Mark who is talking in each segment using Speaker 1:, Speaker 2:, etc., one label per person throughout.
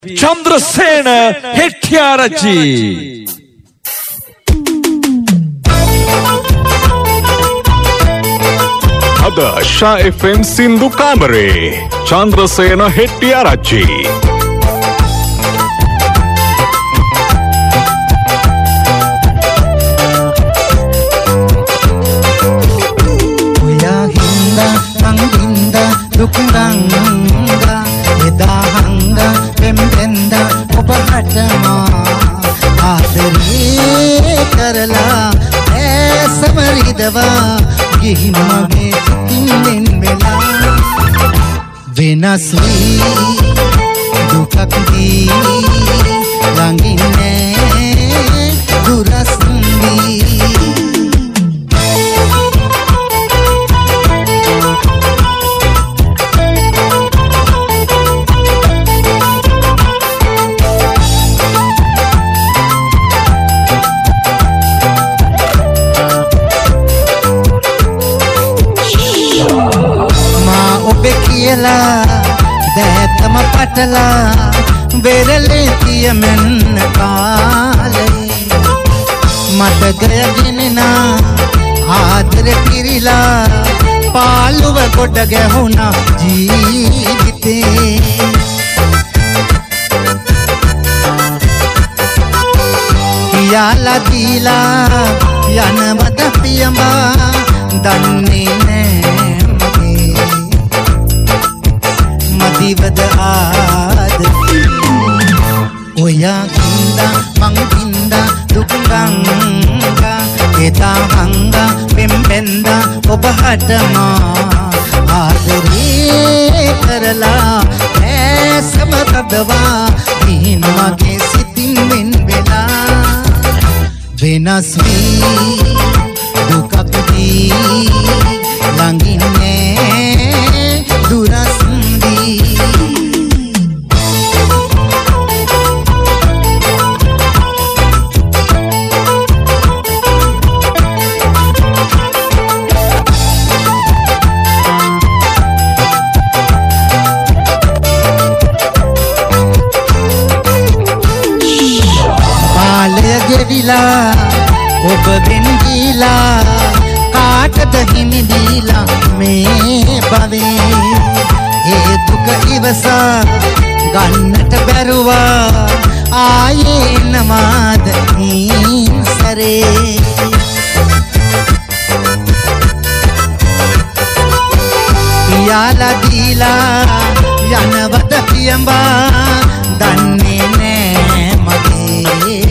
Speaker 1: චන්ද්‍රසේන හෙට්ටිආරච්චි
Speaker 2: අද ෂා FM සින්දු කාමරේ චන්ද්‍රසේන හෙට්ටිආරච්චි
Speaker 3: ඔයා හින්දා මං හින්දා දුක් ගංගා එදා හංගා පෙම්බෙන්දා ඔබ හටමා ආදරේ කරලා ඇසමරිදවා ගිහින් මගේ සිතින් වෙලා වෙනස් වී දුකක් දී ළඟින් නෑ දුරස් වී දැතම පටලා වෙරළේ තියමෙන්න කාලේ මට ගයගෙනනා ආදරේ පිරිලා පාළුව කොට ගැහුණා ජීවිතේ පියාලා දීලා යනවද පියඹා දන්නේ නෑ මදිවද ආදරේ ඔයා කින්දා මං කින්දා දුක් ගංගා එදා හංගා පෙම්බෙන්දා ඔබ හටමා ආදරේ කරලා ඇසම තදවා ගිහින් මගේ සිතින් වෙන් වෙලා වෙනස් වී දුකක් දී ළඟින් නෑ දුරස් ඔබ වෙන්දීලා කාටද හිමි දීලා මේ භවයේ ඒ දුක ඉවසා ගන්නට බැරුවා ආයේ නමාද සරේ පියාලා දීලා යනවද පියඹා දන්නේ නෑ මගේ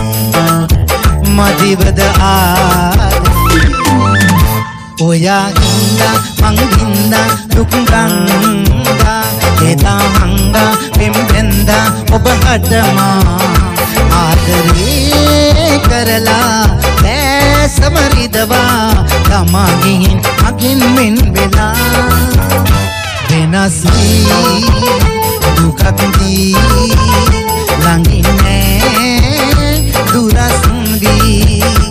Speaker 3: මදිවද ආදරේ ඔයා හින්දා මං හින්දා දුක් ගංගා එදා හංගා පෙම්බෙන්දා ඔබ හටමා ආදරේ කරලා ඇසමරිදවා තමා ගිහින් අගින් මෙන් වෙලා වෙනස් වී දුකක් දී ළඟින් නෑ දුරස් වී